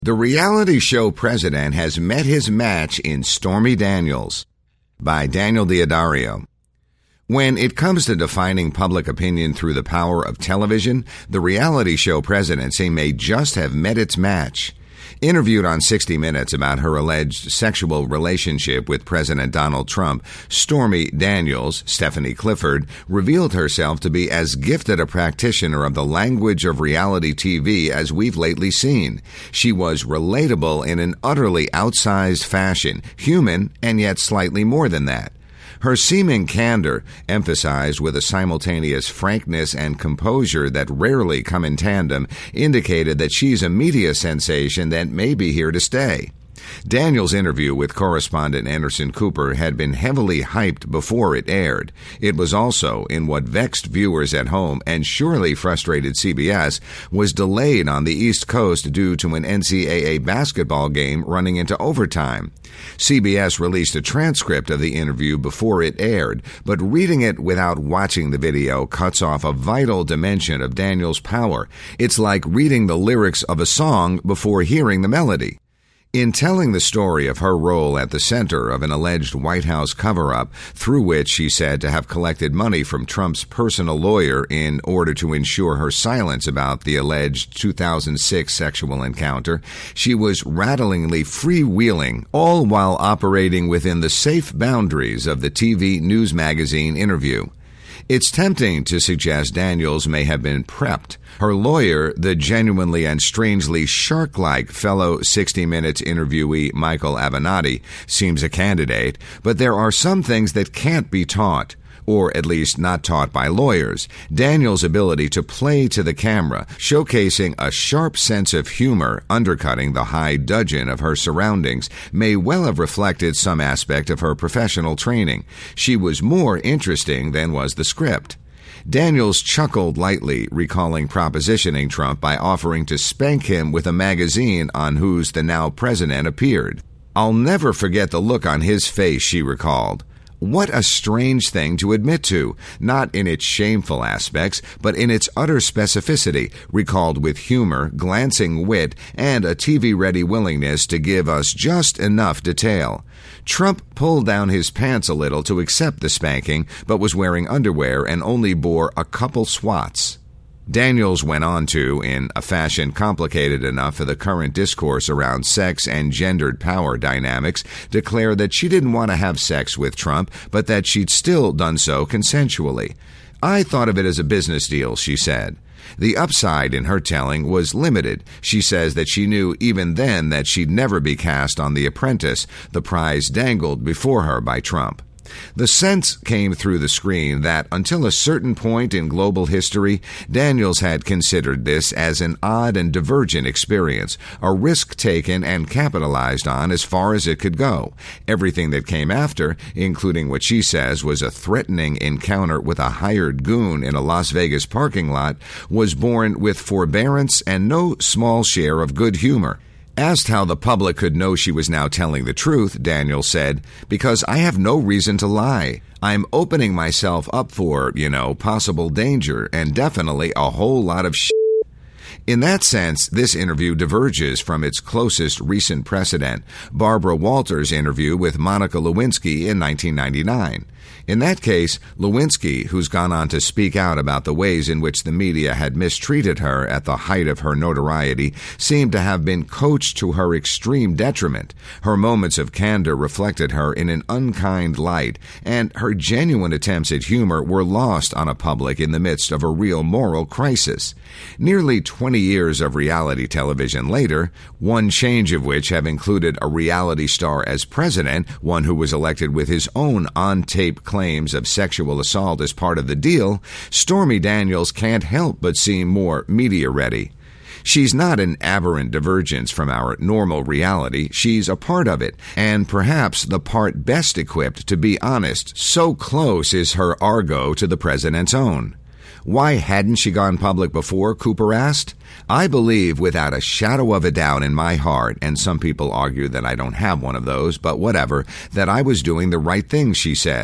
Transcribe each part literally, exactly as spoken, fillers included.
The reality show president has met his match in Stormy Daniels, by Daniel D'Addario. When it comes to defining public opinion through the power of television, the reality show presidency may just have met its match. Interviewed on sixty minutes about her alleged sexual relationship with President Donald Trump, Stormy Daniels, Stephanie Clifford, revealed herself to be as gifted a practitioner of the language of reality T V as we've lately seen. She was relatable in an utterly outsized fashion, human and yet slightly more than that. Her seeming candor, emphasized with a simultaneous frankness and composure that rarely come in tandem, indicated that she's a media sensation that may be here to stay. Daniels' interview with correspondent Anderson Cooper had been heavily hyped before it aired. It was also, in what vexed viewers at home and surely frustrated C B S, was delayed on the East Coast due to an N C double A basketball game running into overtime. C B S released a transcript of the interview before it aired, but reading it without watching the video cuts off a vital dimension of Daniels' power. It's like reading the lyrics of a song before hearing the melody. In telling the story of her role at the center of an alleged White House cover-up, through which she's said to have collected money from Trump's personal lawyer in order to ensure her silence about the alleged two thousand six sexual encounter, she was rattlingly freewheeling, all while operating within the safe boundaries of the T V news magazine interview. It's tempting to suggest Daniels may have been prepped. Her lawyer, the genuinely and strangely shark-like fellow sixty minutes interviewee Michael Avenatti, seems a candidate, but there are some things that can't be taught, or at least not taught by lawyers. Daniels' ability to play to the camera, showcasing a sharp sense of humor undercutting the high dudgeon of her surroundings, may well have reflected some aspect of her professional training. She was more interesting than was the script. Daniels chuckled lightly, recalling propositioning Trump by offering to spank him with a magazine on whose the now president appeared. "I'll never forget the look on his face," she recalled. What a strange thing to admit to, not in its shameful aspects, but in its utter specificity, recalled with humor, glancing wit, and a T V-ready willingness to give us just enough detail. Trump pulled down his pants a little to accept the spanking, but was wearing underwear and only bore a couple swats. Daniels went on to, in a fashion complicated enough for the current discourse around sex and gendered power dynamics, declare that she didn't want to have sex with Trump, but that she'd still done so consensually. "I thought of it as a business deal," she said. The upside in her telling was limited. She says that she knew even then that she'd never be cast on The Apprentice, the prize dangled before her by Trump. The sense came through the screen that, until a certain point in global history, Daniels had considered this as an odd and divergent experience, a risk taken and capitalized on as far as it could go. Everything that came after, including what she says was a threatening encounter with a hired goon in a Las Vegas parking lot, was born with forbearance and no small share of good humor. Asked how the public could know she was now telling the truth, Daniels said, "Because I have no reason to lie. I'm opening myself up for, you know, possible danger and definitely a whole lot of shit." In that sense, this interview diverges from its closest recent precedent, Barbara Walters' interview with Monica Lewinsky in nineteen ninety-nine. In that case, Lewinsky, who's gone on to speak out about the ways in which the media had mistreated her at the height of her notoriety, seemed to have been coached to her extreme detriment. Her moments of candor reflected her in an unkind light, and her genuine attempts at humor were lost on a public in the midst of a real moral crisis. Nearly twenty years of reality television later, one change of which have included a reality star as president, one who was elected with his own on-tape claims of sexual assault as part of the deal, Stormy Daniels can't help but seem more media-ready. She's not an aberrant divergence from our normal reality. She's a part of it, and perhaps the part best equipped to be honest. So close is her argot to the president's own. Why hadn't she gone public before, Cooper asked. I believe without a shadow of a doubt in my heart, and some people argue that I don't have one of those, but whatever, that I was doing the right thing, she said.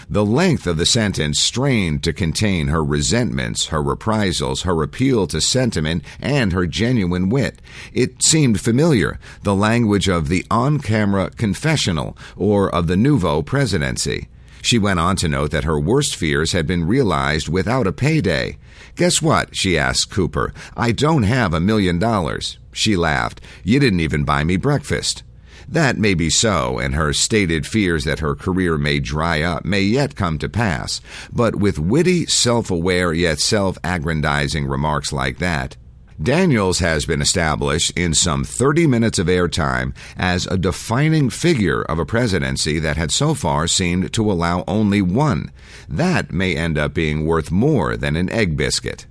The length of the sentence strained to contain her resentments, her reprisals, her appeal to sentiment, and her genuine wit. It seemed familiar, the language of the on-camera confessional or of the nouveau presidency. She went on to note that her worst fears had been realized without a payday. "Guess what?" she asked Cooper. "I don't have a million dollars." She laughed. "You didn't even buy me breakfast." That may be so, and her stated fears that her career may dry up may yet come to pass. But with witty, self-aware, yet self-aggrandizing remarks like that, Daniels has been established in some thirty minutes of airtime as a defining figure of a presidency that had so far seemed to allow only one. That may end up being worth more than an egg biscuit.